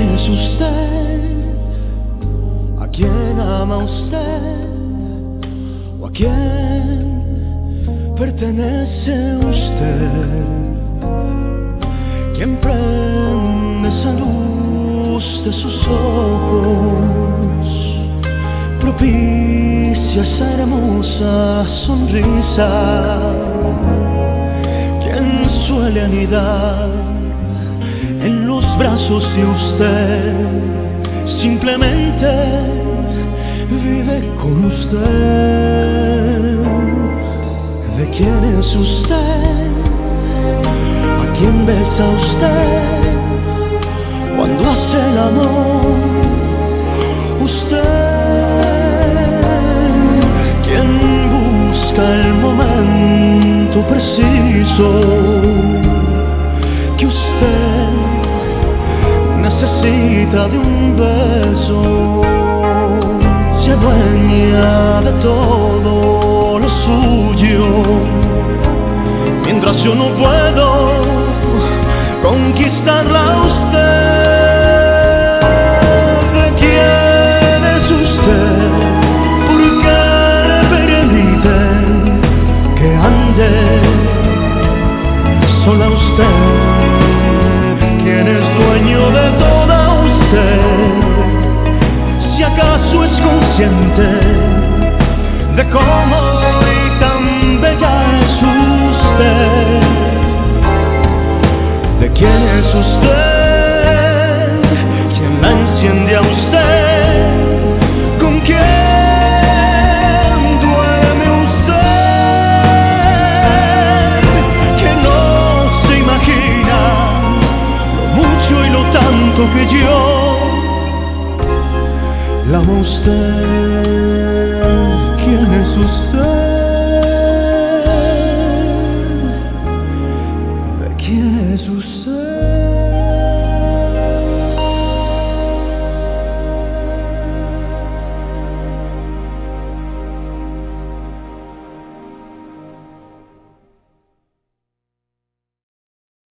es usted? ¿A quién ama usted? ¿O a quién pertenece usted? ¿Quién prende esa luz de sus ojos? Propicia esa hermosa sonrisa. ¿Quién suele anidar en los brazos de usted? Simplemente vive con usted. ¿De quién es usted? ¿A quién besa usted cuando hace el amor? Usted, ¿quién busca el momento preciso que usted necesita de un beso? Se adueña de todo lo suyo, mientras yo no puedo conquistarla a usted. ¿De quién es usted? ¿Por qué permite que ande sola usted? ¿Quién es dueño de toda usted? Si acaso es consciente de cómo y tan bella es usted. ¿De quién es usted?